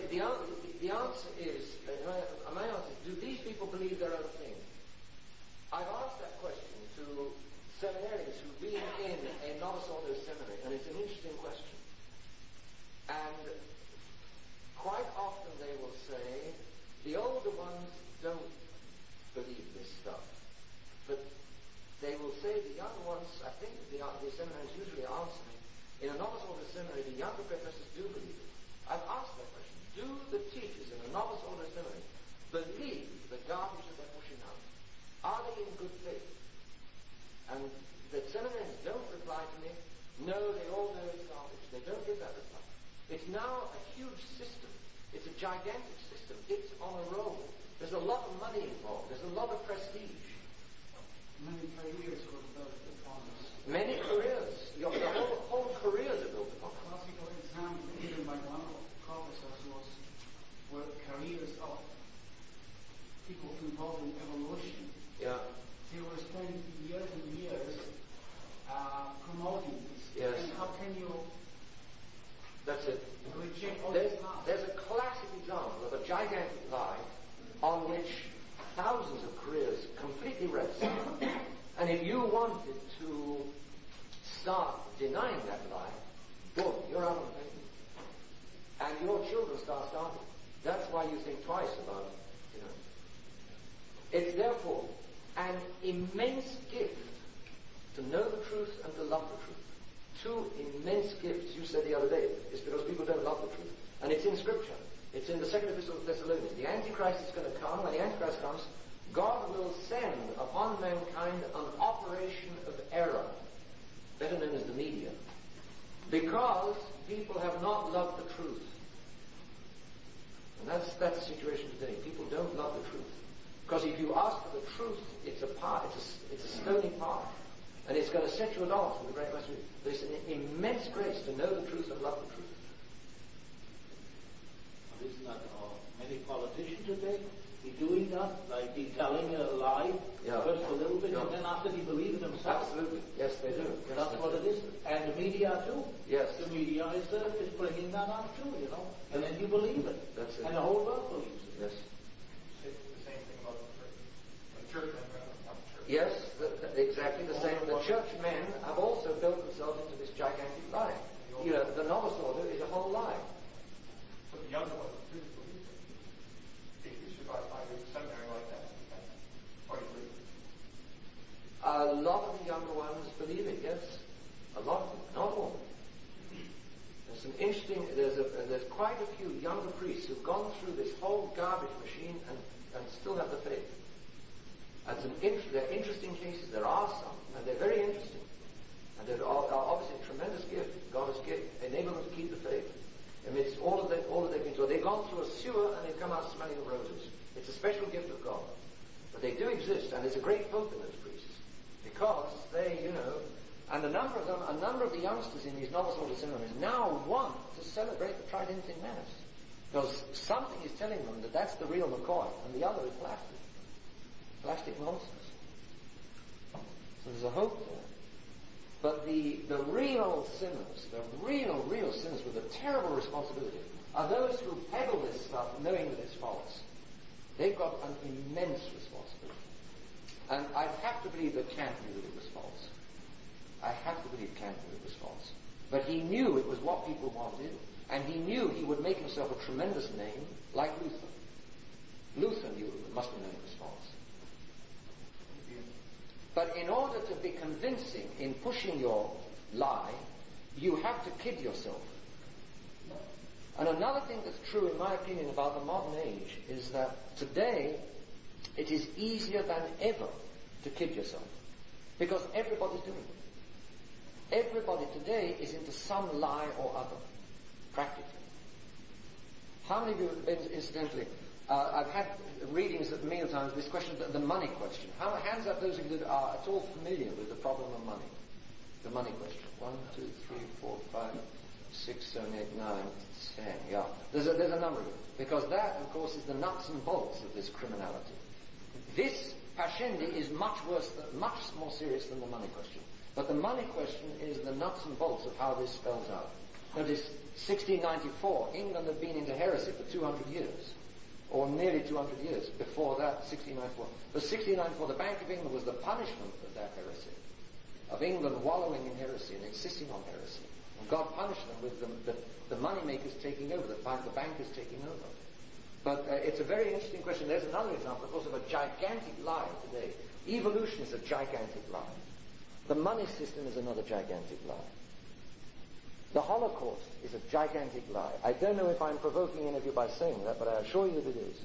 the answer is, my answer is, do these people believe their own thing? I've asked that question to seminarians who've been in a novice order seminary, and it's an interesting question. And quite often they will say, the older ones don't believe this stuff. But they will say the young ones, I think the seminarians usually answer me, in a novice order seminary, the younger professors do believe it. I've asked that question. Do the teachers in a novice order seminary believe the garbage that they're pushing out? Are they in good faith? And the seminarians don't reply to me, no, they all know it's garbage. They don't give that reply. It's now a huge system. It's a gigantic system. It's on a roll. There's a lot of money involved. There's a lot of prestige. Many careers were built upon this. Many careers. The whole careers are built upon it. A classical example given by one of the professors were careers of people involved in evolution. Yeah. They were spending years and years promoting this. Yes. And how can you That's it. reject all this? There's a classic example of a gigantic lie on which thousands of careers completely rest. And if you wanted to start denying that lie, boom, you're out on the pavement. And your children start starting. That's why you think twice about it. It's therefore an immense gift to know the truth and to love the truth. Two immense gifts. You said the other day, it's because people don't love the truth. And it's in Scripture. It's in the second epistle of Thessalonians. The Antichrist is going to come. When the Antichrist comes, God will send upon mankind an operation of error, better known as the media, because people have not loved the truth. And that's the situation today. People don't love the truth. Because if you ask for the truth, it's a path, it's a stony path. And it's going to set you at odds with the great master. There's an immense grace to know the truth and love the truth. Isn't that many politicians today be doing that? Like be telling a lie first a little bit and then after they believe it themselves? Absolutely. Yes, they do. Yes, that's what it is. And the media too. Yes. The media is bringing that out too, And then you believe it. That's it. And the whole world believes it. Yes. The same thing about the church men. Yes, exactly the same. The churchmen have also built themselves into this gigantic lie. The novice order is a whole lie. But the younger ones do believe it. If you survive 5 years of seminary like that, or you believe it. A lot of the younger ones believe it, yes. A lot of them, not all. There's some interesting, there's quite a few younger priests who've gone through this whole garbage machine and still have the faith. They're interesting cases. There are some, and they're very interesting. And they're obviously a tremendous gift. God has enabled them to keep the faith. Amidst all that they've been through. They've gone through a sewer and they've come out smelling of roses. It's a special gift of God. But they do exist, and there's a great hope in those priests. Because they, and a number of the youngsters in these novice order seminaries now want to celebrate the Tridentine Mass. Because something is telling them that that's the real McCoy, and the other is plastic. Plastic nonsense. So there's a hope there. But the real sinners, the real sinners with a terrible responsibility, are those who peddle this stuff knowing that it's false. They've got an immense responsibility. And I have to believe that Kant knew that it was false. I have to believe Kant knew it was false. But he knew it was what people wanted, and he knew he would make himself a tremendous name, like Luther. Luther knew it must have known it was false. But in order to be convincing in pushing your lie, you have to kid yourself. And another thing that's true, in my opinion, about the modern age is that today it is easier than ever to kid yourself. Because everybody's doing it. Everybody today is into some lie or other, practically. How many of you have been, incidentally, I've had readings at mealtimes, this question, the money question. Hands up those of you that are at all familiar with the problem of money. The money question. 1, 2, 3, 4, 5, 6, 7, 8, 9, 10. Yeah. There's a number of them. Because that, of course, is the nuts and bolts of this criminality. This pascendi is much more serious than the money question. But the money question is the nuts and bolts of how this spells out. Notice, 1694, England had been into heresy for 200 years, or nearly 200 years. Before that, 1694. But 1694, the Bank of England was the punishment of that heresy, of England wallowing in heresy and insisting on heresy. And God punished them with the money makers taking over, the bankers taking over. But it's a very interesting question. There's another example, of course, of a gigantic lie today. Evolution is a gigantic lie. The money system is another gigantic lie. The Holocaust is a gigantic lie. I don't know if I'm provoking any of you by saying that, but I assure you that it is.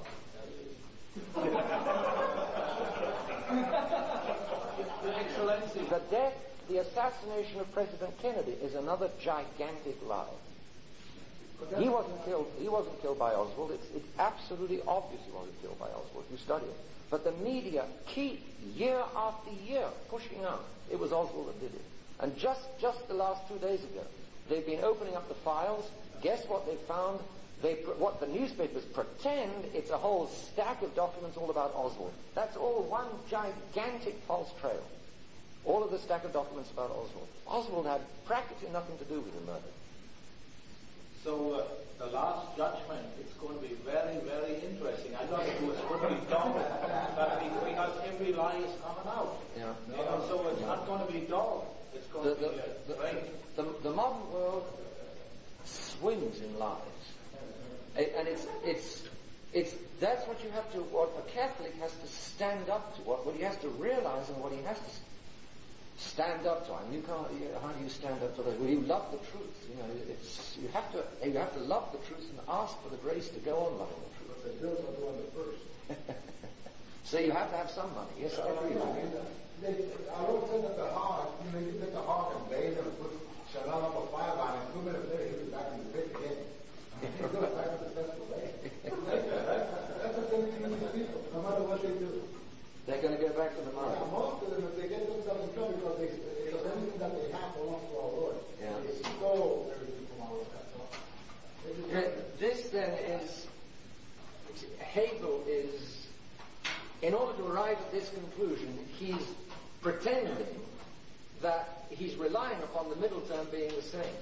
Excellency. The assassination of President Kennedy is another gigantic lie. He wasn't killed by Oswald. It's absolutely obvious he wasn't killed by Oswald. You study it. But the media keep, year after year, pushing out. It was Oswald that did it. And just the last 2 days ago, they've been opening up the files. Guess what they found? What the newspapers pretend it's a whole stack of documents all about Oswald. That's all one gigantic false trail. All of the stack of documents about Oswald. Oswald had practically nothing to do with the murder. So the last judgment is going to be very, very interesting. I thought it was going to be dull, because every lie is coming out. Yeah. So it's not going to be dull. It's going to be great. The modern world swims in lies, and it's that's what you have to. What a Catholic has to stand up to. What he has to realize, and what he has to stand up to. I mean, you can't. How do you stand up to that? Well, you love the truth. You have to love the truth and ask for the grace to go on loving the truth. But the Jews are doing it first. So you have to have some money. Yes, I agree. I don't think that the hog. You take the hog and bathe and put Shalom up a fire line, and 2 minutes later he was back in the pit again. He's going back to the festival day. That's the thing with these people. No matter what they do. They're going to go back to the mine. Yeah, most of them, if they get themselves in trouble because because anything that they have belongs to our Lord. Yeah. They stole everything from our Lord. That's all. This then is, Hegel is, in order to arrive at this conclusion, he's pretending that he's relying upon the middle term being the same.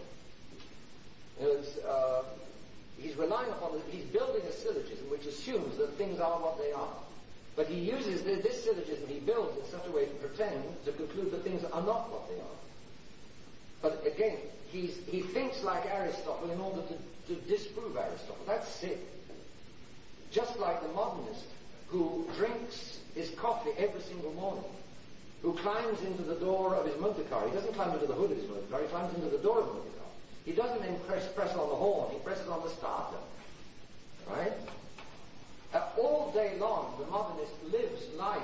He's relying upon, he's building a syllogism which assumes that things are what they are. But he uses this syllogism, he builds in such a way to pretend, to conclude that things are not what they are. But again, he thinks like Aristotle in order to disprove Aristotle. That's sick. Just like the modernist who drinks his coffee every single morning, who climbs into the door of his motor car. He doesn't climb into the hood of his motor car, he climbs into the door of the motor car. He doesn't then press on the horn, he presses on the starter. Right? All day long, the modernist lives like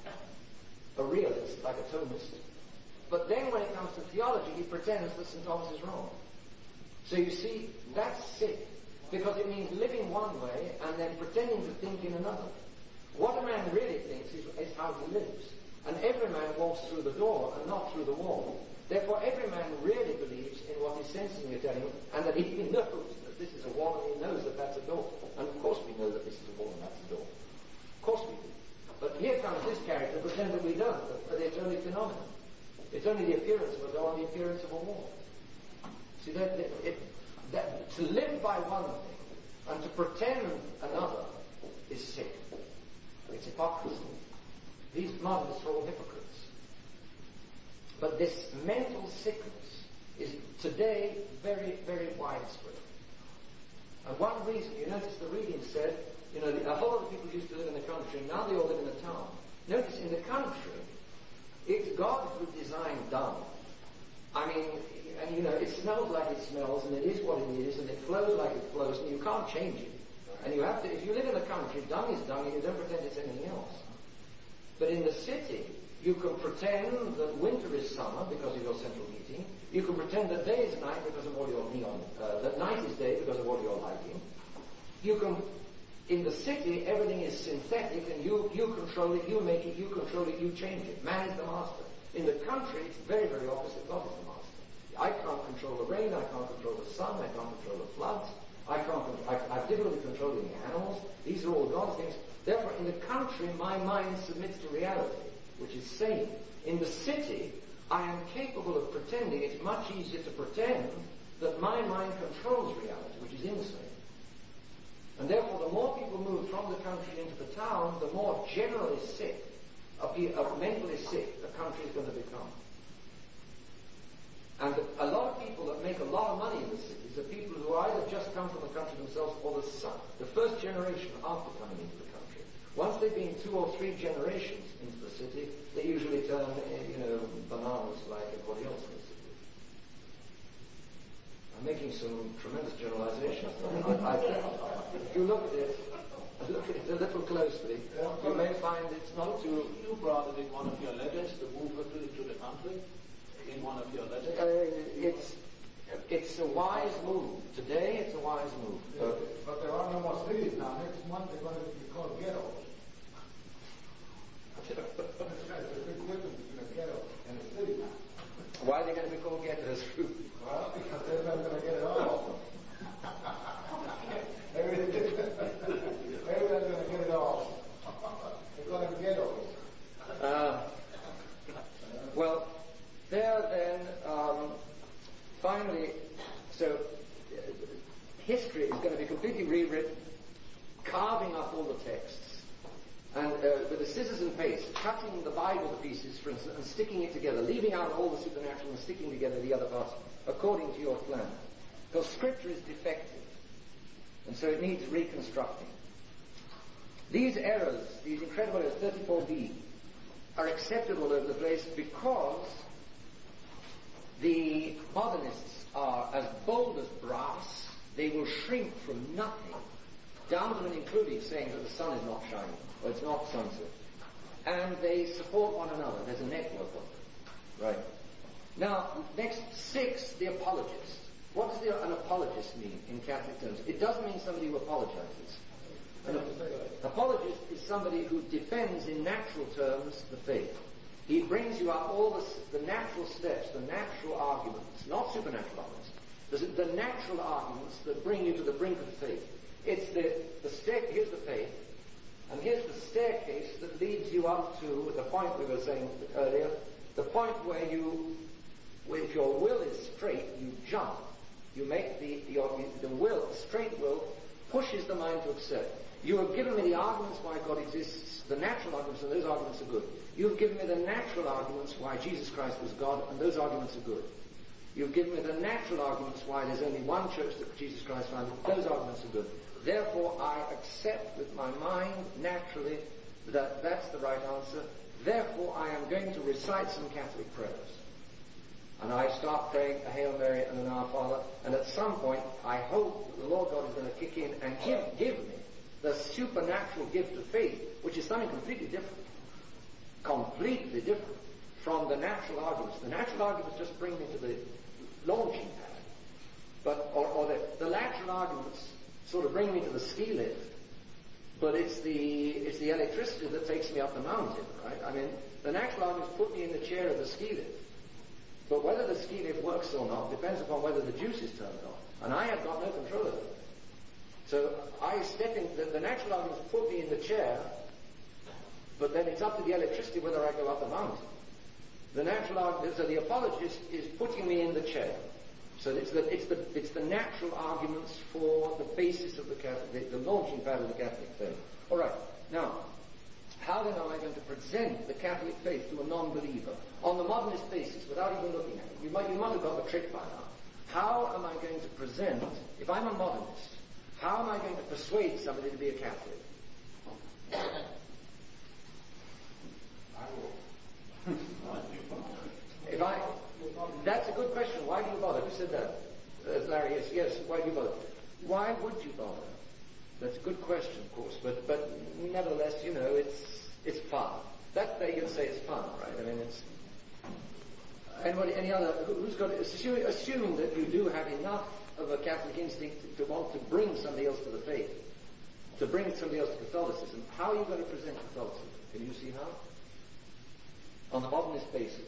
a realist, like a Thomist. But then when it comes to theology, he pretends that St. Thomas is wrong. So you see, that's sick, because it means living one way and then pretending to think in another. What a man really thinks is how he lives. And every man walks through the door and not through the wall. Therefore, every man really believes in what he's sensing you're telling him, and that he knows that this is a wall, and he knows that that's a door. And of course we know that this is a wall and that's a door. Of course we do. But here comes this character, pretend that we don't, but it's only phenomenon. It's only the appearance of a door and the appearance of a wall. See, that to live by one thing and to pretend another is sick. It's hypocrisy. These modernists are all hypocrites. But this mental sickness is today very, very widespread. And one reason, you notice the reading said, a whole lot of people used to live in the country, now they all live in the town. Notice in the country, it's God's good design done. I mean, and it smells like it smells, and it is what it is, and it flows like it flows, and you can't change it. And you have to, if you live in the country, dung is dung, and you don't pretend it's anything else. But in the city, you can pretend that winter is summer because of your central heating. You can pretend that day is night because of all your neon, that night is day because of all your lighting. You can, in the city, everything is synthetic, and you control it, you make it, you control it, you change it. Man is the master. In the country, it's very, very opposite. God is the master. I can't control the rain, I can't control the sun, I can't control the floods, I have difficulty controlling the animals. These are all God's things. Therefore, in the country, my mind submits to reality, which is sane. In the city, I am capable of pretending. It's much easier to pretend that my mind controls reality, which is insane. And therefore, the more people move from the country into the town, the more generally sick, mentally sick, the country is going to become. And a lot of people that make a lot of money in the cities are people who either just come from the country themselves or the first generation after coming into the country. Once they've been 2 or 3 generations into the city, they usually turn, bananas like everybody else in the city. I'm making some tremendous generalizations. If you look at it a little closely, you may find it's not too... You brought it in one of your letters, the move to the country, in one of your letters. It's a wise move. Today, it's a wise move. But there are no more cities now. Next month, they're going to be called ghettos. There's a big difference between a ghetto and a city now. Why are they going to be called ghettos? Well, because they're not going to get it all. Everyone's going to get it all. They're going to be ghettos. Well, there then, finally, so history is going to be completely rewritten, carving up all the texts, and with the scissors and paste, cutting the Bible to pieces, for instance, and sticking it together, leaving out all the supernatural and sticking together the other parts, according to your plan. Because Scripture is defective, and so it needs reconstructing. These errors, these incredible errors, 34b, are accepted all over the place because the modernists are as bold as brass. They will shrink from nothing, down to and including saying that the sun is not shining, or it's not sunset. And they support one another. There's a network of them. Right. Now, next, 6, the apologist. What does an apologist mean in Catholic terms? It doesn't mean somebody who apologizes. An apologist is somebody who defends in natural terms the faith. He brings you up all the natural steps, the natural arguments, not supernatural arguments, the natural arguments that bring you to the brink of faith. It's here's the faith, and here's the staircase that leads you up to the point we were saying earlier, the point where if your will is straight, you jump. You make the straight will pushes the mind to accept. You have given me the arguments why God exists, the natural arguments, and those arguments are good. You have given me the natural arguments why Jesus Christ was God, and those arguments are good. You've given me the natural arguments why there's only one church that Jesus Christ founded, those arguments are good. Therefore, I accept with my mind, naturally, that that's the right answer. Therefore, I am going to recite some Catholic prayers. And I start praying a Hail Mary and an Our Father, and at some point, I hope that the Lord God is going to kick in and give me the supernatural gift of faith, which is something completely different from the natural arguments. The natural arguments just bring me to the launching pad, or the natural arguments sort of bring me to the ski lift, but it's the electricity that takes me up the mountain, right? I mean, the natural arguments put me in the chair of the ski lift, but whether the ski lift works or not depends upon whether the juice is turned on, and I have got no control over it. So I step in, the natural arguments put me in the chair, but then it's up to the electricity whether I go up the mountain. The natural argument, so the apologist is putting me in the chair. So it's the natural arguments for the basis of the launching pad of the Catholic faith. All right. Now, how then am I going to present the Catholic faith to a non-believer on the modernist basis without even looking at it? You might have got the trick by now. How am I going to present, if I'm a modernist, how am I going to persuade somebody to be a Catholic? I will. That's a good question. Why do you bother? Who said that? Larry, yes. Why do you bother? Why would you bother? That's a good question, of course, but nevertheless, it's fun. That's there you can say it's fun, right? I mean, it's any other who's got assume that you do have enough of a Catholic instinct to want to bring somebody else to the faith, to bring somebody else to Catholicism. How are you going to present Catholicism? Can you see how? On the modernist basis.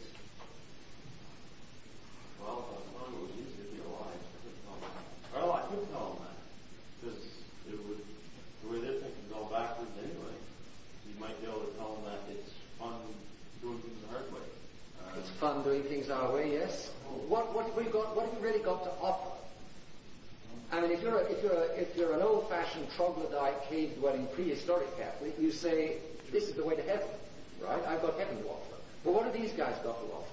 Well, if I was going to use it, I could tell them. Well, I could tell them that. Because the way they're thinking go backwards anyway. You might be able to tell them that it's fun doing things the hard way. It's fun doing things our way, yes. What have you really got to offer? I mean, if you're an old-fashioned troglodyte, cave-dwelling, prehistoric Catholic, you say, this is the way to heaven, right? I've got heaven to offer. But what have these guys got to offer?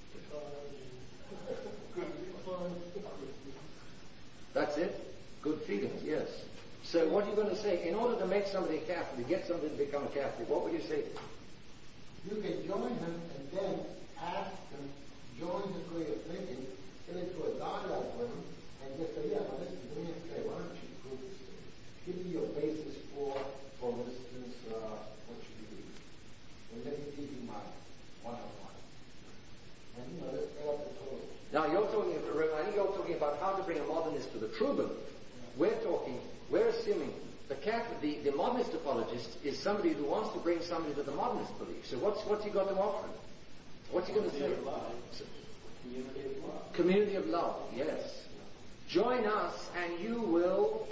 That's it? Good feelings, yes. So what are you going to say? In order to make somebody a Catholic, get somebody to become a Catholic, what would you say to them? You can join him and then ask him, join his way of thinking, get into a dialogue with him, and just say, yeah, well, listen, do me a favor, why don't you prove this to me? Give me your basis for instance, what you believe. And let me give you my one-on-one. And, let's get up the total. Now, I think you're talking about how to bring a modernist to the true belief. We're assuming the modernist apologist is somebody who wants to bring somebody to the modernist belief. So what's he got to offer him? What's he going to say? Community of love. Community of love, yes. Join us and you will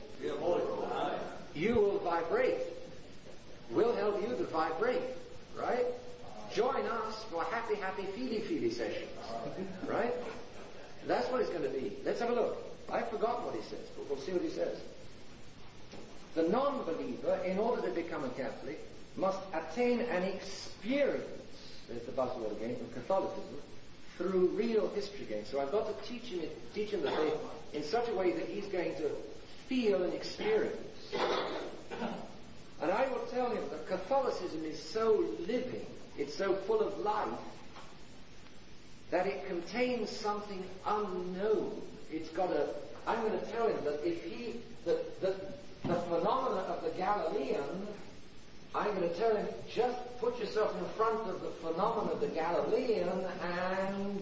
vibrate. We'll help you to vibrate, right? Join us for happy, feely sessions, right? That's what it's going to be. Let's have a look. I forgot what he says, but we'll see what he says. The non-believer, in order to become a Catholic, must attain an experience, there's the buzzword again, of Catholicism, through real history gain. So I've got to teach him the faith in such a way that he's going to feel and experience. And I will tell him that Catholicism is so living, it's so full of life, that it contains something unknown. I'm going to tell him that the phenomena of the Galilean, I'm going to tell him, just put yourself in front of the phenomenon of the Galilean and,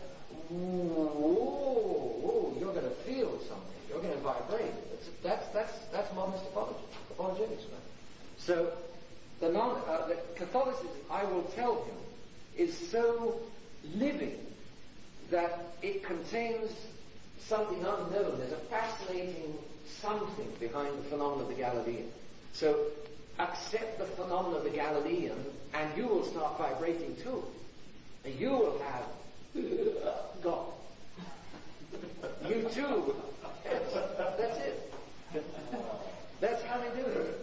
you're going to feel something. You're going to vibrate. That's modernist apologetics, man. So, the Catholicism, I will tell him, is so living that it contains something unknown. There's a fascinating something behind the phenomenon of the Galilean. So, accept the phenomenon of the Galilean and you will start vibrating too. And you will have God. You too. That's it. That's how they do it.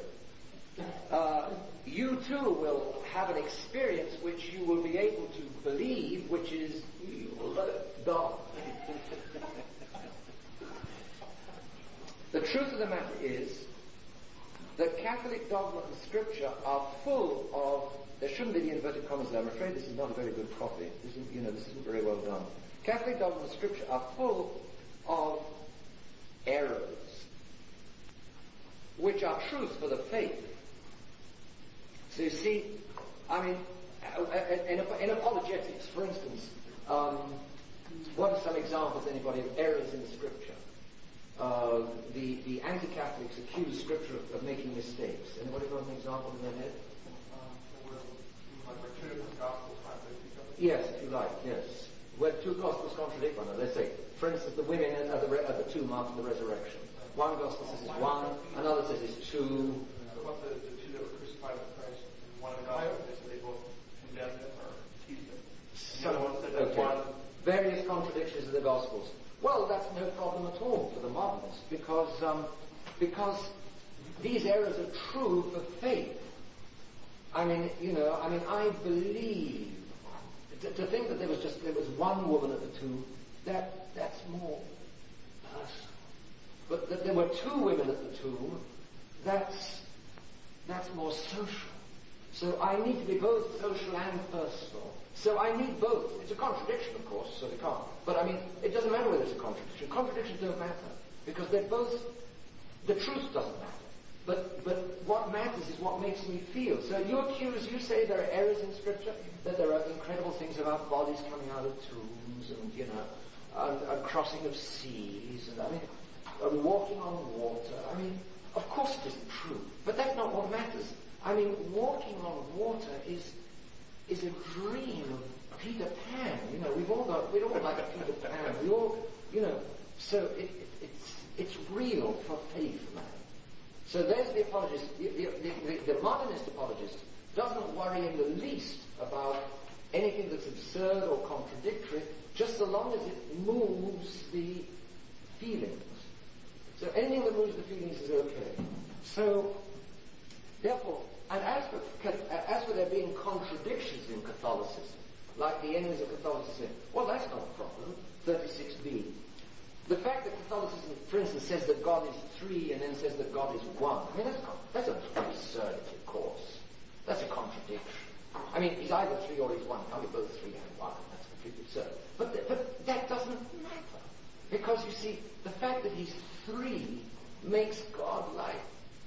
You too will have an experience which you will be able to believe, which is God. The truth of the matter is that Catholic dogma and scripture are full of, there shouldn't be the inverted commas there, I'm afraid this is not a very good copy. This isn't very well done. Catholic dogma and scripture are full of errors, which are truths for the faith. So you see, I mean, in apologetics, for instance, what are some examples, anybody, of errors in the scripture? The anti-Catholics accuse scripture of making mistakes. Anybody got an example in their head? Like two different gospels contradict each other? Yes, if you like, yes. Where two gospels contradict one another. Let's say, for instance, the women at the tomb after the resurrection. One gospel says it's one, another says it's two. What about the two that were crucified with Christ? One of the gospels said they both condemned him or accused him. And the other one said that one. Various contradictions in the gospels. Well, that's no problem at all for the modernists because these errors are true for faith. I believe to think that there was one woman at the tomb, that's more personal. But that there were two women at the tomb, that's more social. So I need to be both social and personal. So I need both. It's a contradiction, of course, so they can't. But it doesn't matter whether it's a contradiction. Contradictions don't matter because they're both. The truth doesn't matter. But what matters is what makes me feel. So you say there are errors in Scripture, that there are incredible things about bodies coming out of tombs, and a crossing of seas, and walking on water. Of course it isn't true, but that's not what matters. Walking on water is a dream of Peter Pan. We'd all like a Peter Pan. We all, so it's real for faith, man. So there's the apologist. The modernist apologist doesn't worry in the least about anything that's absurd or contradictory, just so long as it moves the feelings. So anything that moves the feelings is okay. So, therefore, and as for there being contradictions in Catholicism, like the enemies of Catholicism, well, that's not a problem. 36b. The fact that Catholicism, for instance, says that God is three and then says that God is one, I mean, that's an absurdity, of course. That's a contradiction. I mean, he's either three or he's one. Can't be both three and one. That's completely absurd. But that doesn't matter. Because, you see, the fact that he's three makes God like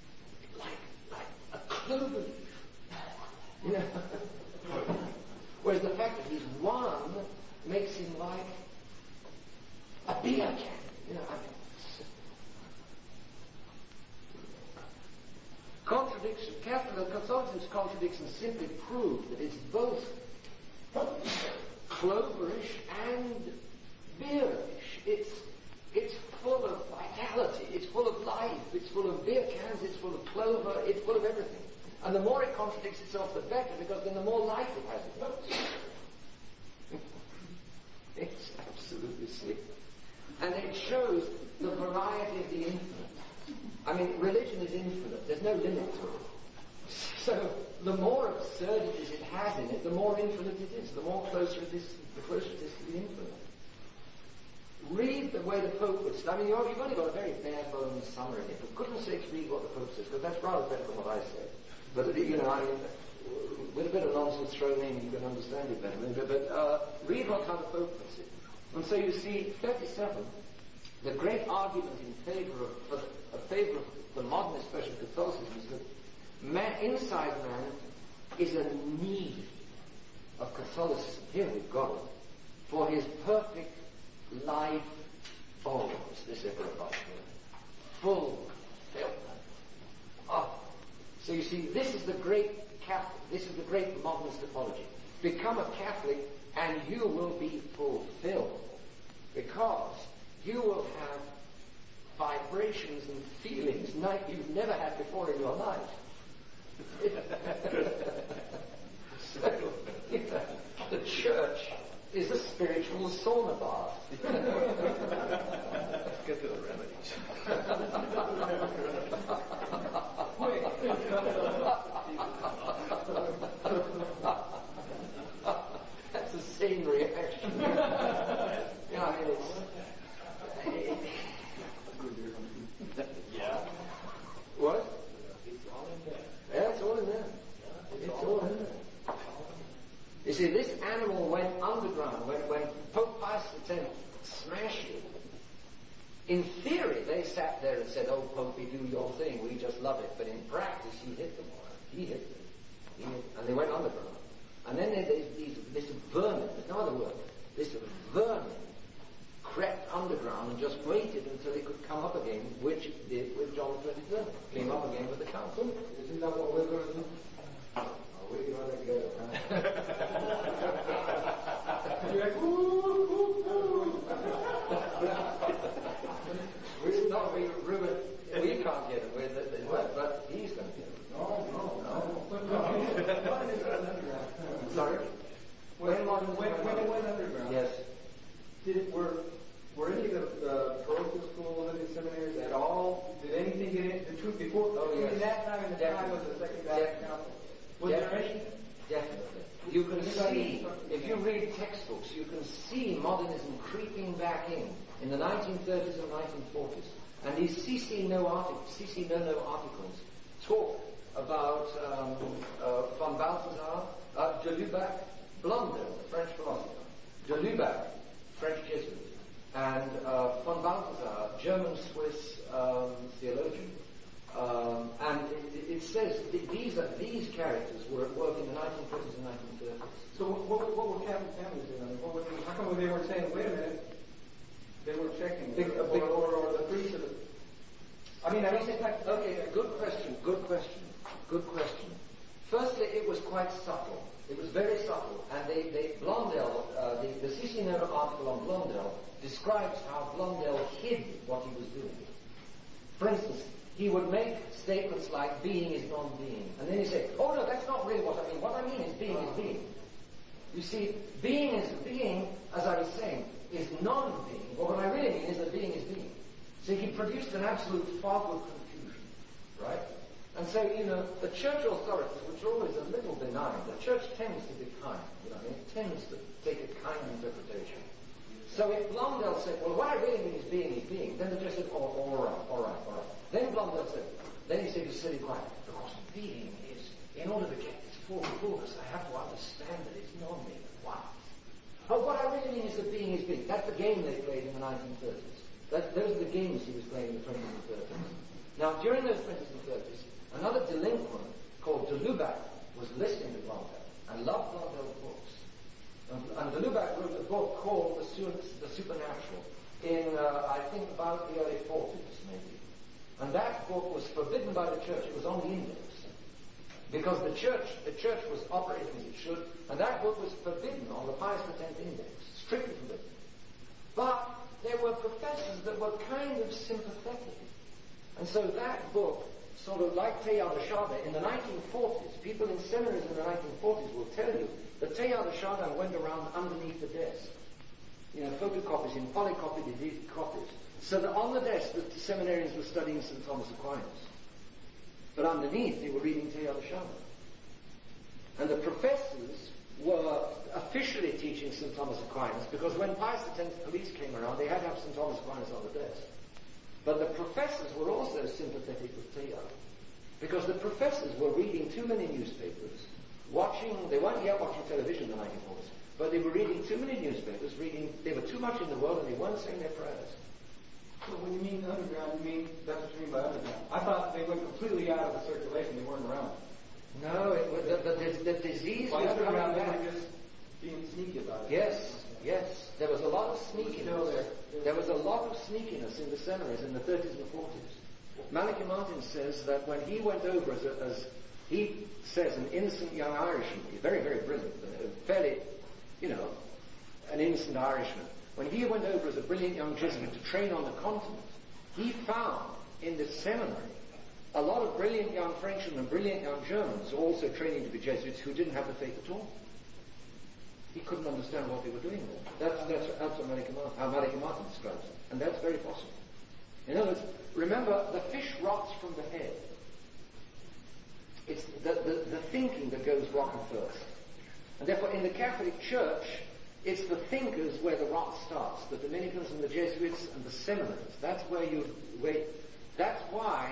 a clover leaf. You know? Whereas the fact that he's one makes him like a beer can. You know, contradiction. Catholicism's contradictions simply prove that it's both cloverish and beerish. It's full of vitality, it's full of life, it's full of beer cans, it's full of clover, it's full of everything. And the more it contradicts itself, the better, because then the more life it has. It's absolutely sick. And it shows the variety of the infinite. I mean, religion is infinite. There's no limit to it. So the more absurdities it has in it, the more infinite it is. The closer it is to the infinite. Read the way the Pope would say. I mean, you've only got a very bare-bones summary here. For goodness sakes, read what the Pope says, because that's rather better than what I say. But, you know, I mean, with a bit of nonsense thrown in, you can understand it better. But read what kind of Pope puts it. And so you see, 37, the great argument in favor of the modern expression of Catholicism is that inside man is a need of Catholicism. Here we've got it. For his perfect life, oh, what's this ever about? Full fulfillment. Oh. So you see, this is the great Catholic, this is the great modernist apology. Become a Catholic and you will be fulfilled, because you will have vibrations and feelings you've never had before in your life. So, you know, the church is a spiritual sauna bath. Let's get to the remedies. That's a sane reaction. You know, I mean, Yeah. What? It's all in there. Yeah, it's all in there. It's all in there. You see, this animal went underground when Pope Pius X smashed it. In theory, they sat there and said, "Oh, Pope, you do your thing. We just love it." But in practice, he hit them all. He hit them. And they went underground. And then this vermin, there's no other word, this vermin crept underground and just waited until it could come up again, which it did with John XXIII. Came up again with the council. Isn't that what we're going to do? Oh, we're going to get it, huh? You're like, ooh, ooh, ooh. We can't get it with it, but he's going to get it. No. Sorry? When it went underground, Yes. were any of the parochial schools and the seminaries at all, did anything get in the truth before? Oh, yes. In that time, in the time of the Second Vatican Council, was there any? Definitely. You can see, if you read textbooks, you can see modernism creeping back in the 1930s and 1940s. And these CC No articles talk about von Balthasar, de Lubac, Blondel, French philosopher, de Lubac, French Jesuit, and von Balthasar, German-Swiss theologian. And it says these characters were at work in the 1920s and 1930s. So what were Catholic families doing? How come they weren't saying, wait a minute, they were checking, or the priests of the... I mean, Okay, good question. Firstly, it was quite subtle. It was very subtle. And Blondel, the Cicino article on Blondel describes how Blondel hid what he was doing. For instance, he would make statements like, being is non-being. And then he'd say, oh no, that's not really what I mean. What I mean is being is being. You see, being, as I was saying, is non-being. But what I really mean is that being is being. So he produced an absolute fog of confusion, right? And so, the church authorities, which are always a little benign, the church tends to be kind, it tends to take a kind interpretation. So if Blondel said, well, what I really mean is being, then the judge said, oh, all right. Then Blondel said, then he said to Silly Quiet, because being is, in order to get this full focus, I have to understand that it's non-being at once. But what I really mean is that being is being. That's the game they played in the 1930s. Those are the games he was playing in the 20s and 30s. Now, during those 20s and 30s, another delinquent called de Lubac was listening to Blondel and loved Blondel's books. And de Lubac wrote a book called The Supernatural in, I think, about the early 40s, maybe. And that book was forbidden by the church. It was on the index. Because the church was operating as it should, and that book was forbidden on the Pius X index, strictly forbidden. But there were professors that were kind of sympathetic. And so that book, sort of like Teilhard de Chardin, in the 1940s, people in seminaries in the 1940s will tell you that Teilhard de Chardin went around underneath the desk. Photocopies in polycopied copies. So that on the desk, the seminarians were studying St. Thomas Aquinas. But underneath, they were reading Teilhard de Chardin. And the professors were officially teaching St. Thomas Aquinas, because when Pius X's police came around, they had to have St. Thomas Aquinas on the desk. But the professors were also sympathetic with Teilhard, because the professors were reading too many newspapers, they weren't yet watching television in the 1940s, but they were reading too many newspapers, they were too much in the world, and they weren't saying their prayers. So when you mean underground, that's what you mean by underground. I thought they went completely out of the circulation, they weren't around. No, the disease by was underground, coming they back. were just being sneaky about it. Yes. There was a lot of sneakiness. There was a lot of sneakiness in the seminaries in the 30s and 40s. Malachi Martin says that when he went over as he says, an innocent young Irishman, very, very brilliant, fairly, an innocent Irishman, when he went over as a brilliant young Jesuit to train on the continent, he found in the seminary a lot of brilliant young Frenchmen and brilliant young Germans also training to be Jesuits who didn't have the faith at all. He couldn't understand what they were doing there. That's how Malachi Martin describes it. And that's very possible. In other words, remember, the fish rots from the head. It's the thinking that goes rotten first. And therefore, in the Catholic Church, it's the thinkers where the rot starts. The Dominicans and the Jesuits and the seminaries. That's where that's why,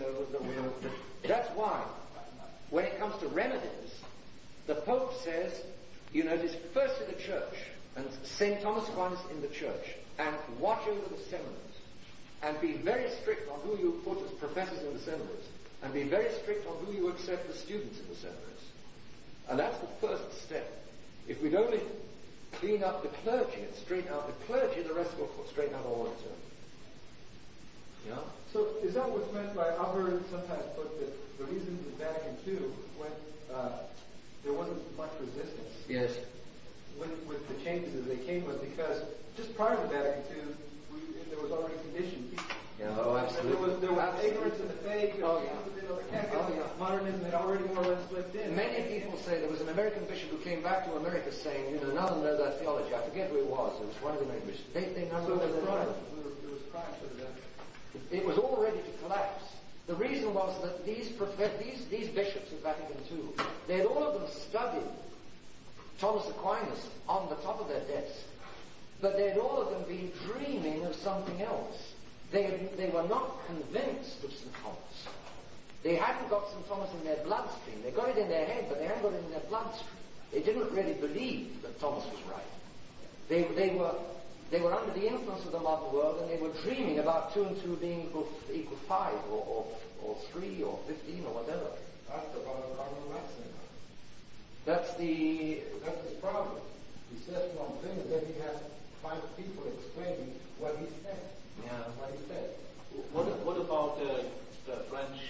that's why, when it comes to remedies, the Pope says, it is first in the church, and St. Thomas Aquinas in the church, and watch over the seminaries, and be very strict on who you put as professors in the seminaries, and be very strict on who you accept as students in the seminaries. And that's the first step. If we'd only clean up the clergy and straighten out the clergy, the rest will straighten out all on its own. Yeah? So is that what's meant by, I've heard sometimes put that the reason the Vatican II went, there wasn't much resistance. Yes. With the changes as they came was because just prior to the Vatican II, there was already conditioned people. Yeah, absolutely. There was ignorance of the faith. Modernism had already more or less slipped in. Many people say there was an American bishop who came back to America saying, none of them know that theology. I forget who it was. It was one of the American bishops. They never know that theology. There was crime to that. It was all ready to collapse. The reason was that these bishops of Vatican II, they had all of them studied Thomas Aquinas on the top of their desks, but they had all of them been dreaming of something else. They were not convinced of St. Thomas. They hadn't got St. Thomas in their bloodstream. They got it in their head, but they hadn't got it in their bloodstream. They didn't really believe that Thomas was right. They were under the influence of the modern world, and they were dreaming about 2 and 2 being equal 5, or 3, or 15, or whatever. That's about Cardinal Ratzinger. That's his problem. He says one thing, and then he has 5 people explaining what he said. Yeah. What he said. What about the French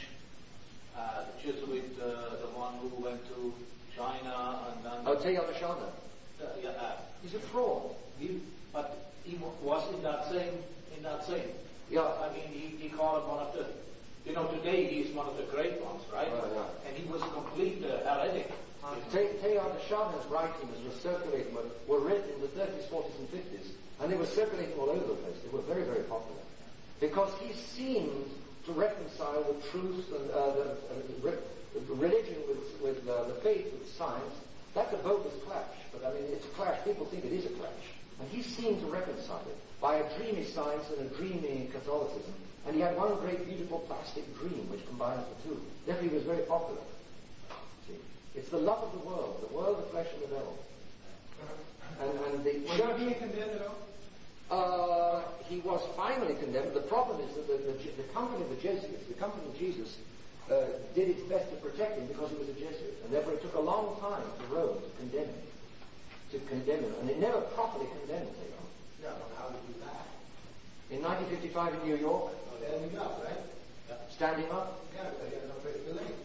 Jesuit, the one who went to China and then... Oh, Teilhard de Chardin. He's a fraud. But he was in that same. Yeah. I mean, he called him one of the. Today he's one of the great ones, right? Yeah. And he was a complete heretic. Teilhard de Chardin's writings were circulating, were written in the 30s, 40s, and 50s, and they were circulating all over the place. They were very, very popular. because he seemed to reconcile the truth and the religion with the faith with science. That's a bogus clash, but I mean, it's a clash. People think it is a clash. And he seemed to reconcile it by a dreamy science and a dreamy Catholicism. And he had one great, beautiful plastic dream which combines the two. Therefore, he was very popular. See? It's the love of the world, the flesh, and the devil. And the Was church... he being condemned at all? He was finally condemned. The problem is that the company of the Jesuits, the company of Jesus, did its best to protect him because he was a Jesuit. And therefore it took a long time for Rome to condemn him. And it never properly condemned him. Yeah, but how did you do that? In 1955 in New York, Standing up, right? standing up, Yeah, but he had no place to lay.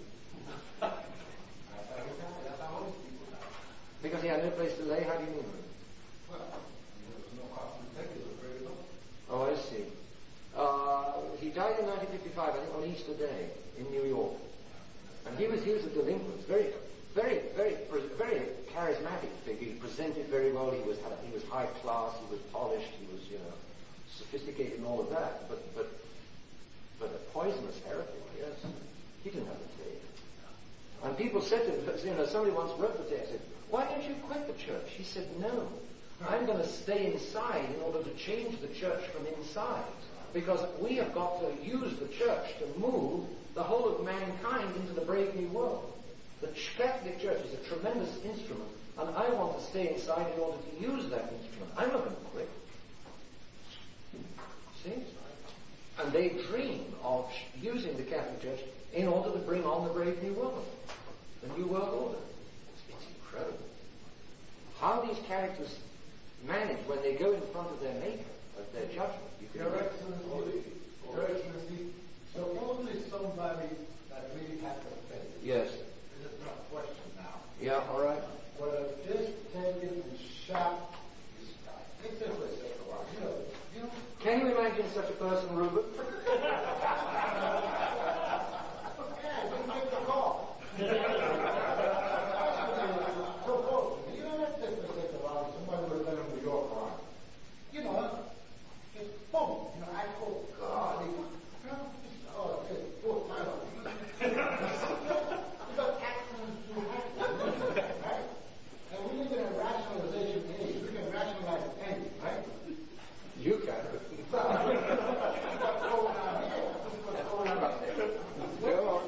That's how most people die. because he had no place to lay. How do you mean? Well, there was no house to take it, it was very low. Oh, I see. He died in 1955, I think, on Easter Day in New York. And he was a delinquent, very, very, very, very charismatic figure. He presented very well. He was high class. He was polished. He was, sophisticated and all of that. But a poisonous heretic. Yes, he didn't have the faith. And people said to him, somebody once wrote the text, said, "Why don't you quit the church?" He said, "No, I'm going to stay inside in order to change the church from inside. Because we have got to use the church to move the whole of mankind into the brave new world. The Catholic Church is a tremendous instrument, and I want to stay inside in order to use that instrument. I'm not going to quit." See? And they dream of using the Catholic Church in order to bring on the brave new world, the new world order. It's incredible. How these characters manage when they go in front of their maker, of their judgment. Your Excellency, supposedly somebody that really has a faith. Yes. This is not a question now. Yeah, all right. Would have just taken and shot this guy. It's just a second while. You know. Can you imagine such a person, Reuben? Yeah, just make the call. Supposedly, let's take a second while. Somebody would have done in New York, right? It's boom. I go, God, it's full time. Because accidents do happen, right? And we live in a rationalization age. We can rationalize anything, right? You can. What's going on here? What's going on there? Go on.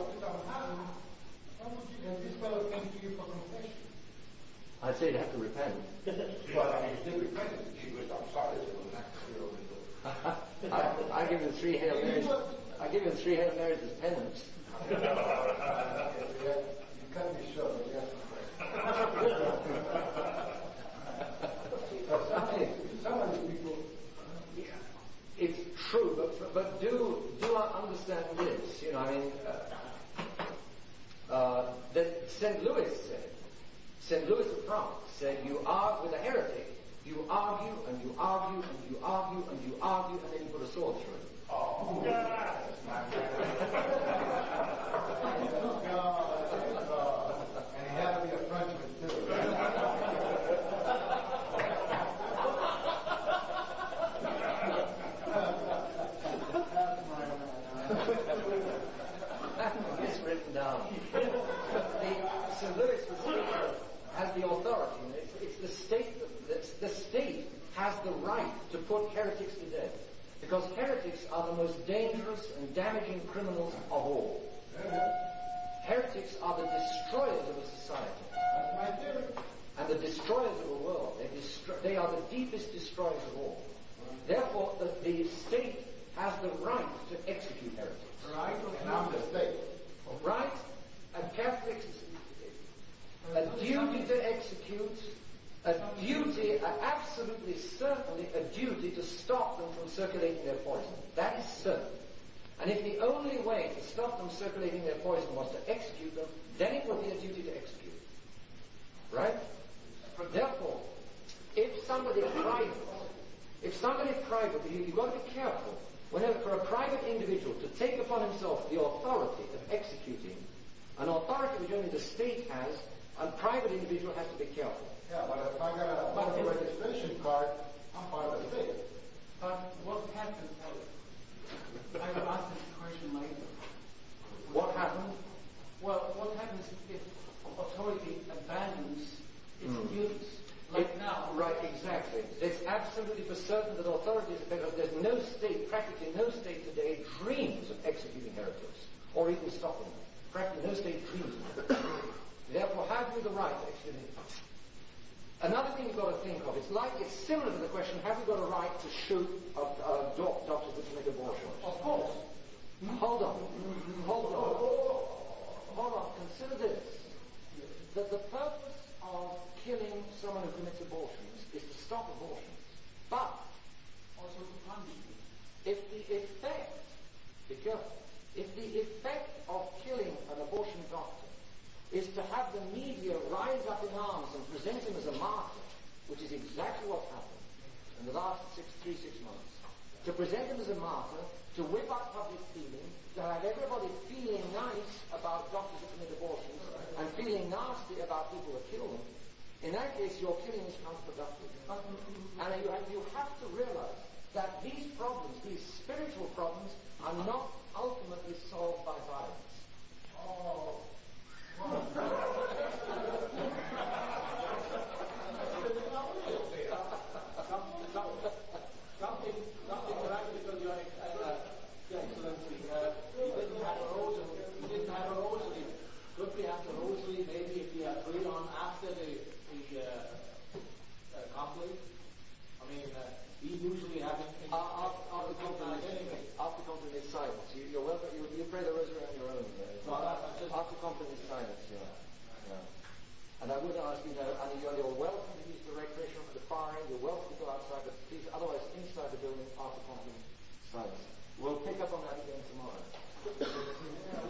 And this fellow came to you for confession. I'd say you have to repent. Well, I mean, he did repent. She was, I'm sorry, it was not clear. I give him 3 Hail Marys. I give him 3 Hail Marys as penance. You cut me short, but yes, some of these people. It's true, but do understand this. That St. Louis of France said, you are with a heretic. You argue and you argue and you argue and you argue, and then you put a sword through it. Oh, God. And he had to be a Frenchman, too. It's written down. St. Louis has the authority. It's the state. The state has the right to put heretics to death, because heretics are the most dangerous and damaging criminals of all. Heretics are the destroyers of a society. That's my theory. And the destroyers of a world. They are the deepest destroyers of all. Therefore, the state has the right to execute heretics. Right? And I'm the state. Right? And Catholics, a duty to execute, a duty, absolutely certainly a duty to stop them from circulating their poison. That is certain. And if the only way to stop them circulating their poison was to execute them, then it would be a duty to execute. Right? Therefore, if somebody private, you've got to be careful. Whenever for a private individual to take upon himself the authority of executing, an authority which only the state has, a private individual has to be careful. Yeah, but if I got a registration card, I'm part of the state. But what happens that authorities, because there's no state, practically no state today dreams of executing heretics or even stopping them. Practically no state dreams of it. Therefore, have you the right to excommunicate? Another thing you've got to think of, it's similar to the question, have you got a right to shoot doctors that commit abortions? Of course. Hold on. Consider this. That the purpose of killing someone who commits abortions is to stop abortions. But Also to punish them. if the effect of killing an abortion doctor is to have the media rise up in arms and present him as a martyr, which is exactly what's happened in the last 6 months, to present him as a martyr, to whip up public feeling, to have everybody feeling nice about doctors who commit abortions and feeling nasty about people who kill them, in that case your killing is counterproductive. And you have to realize that these problems, these spiritual problems, are not ultimately solved by violence. Something practical, Your Excellency. We didn't have a rosary. Could we have the rosary maybe if we agree on after the conflict? I mean, we usually have it in After conflict is silence. You're welcome. You pray the rosary on your own. After conflict is silence. Yeah. And I would ask you, and you're welcome to use the recreation for the far end. You're welcome to go outside, but please, otherwise, inside the building, after conflict, silence. We'll pick up on that again tomorrow.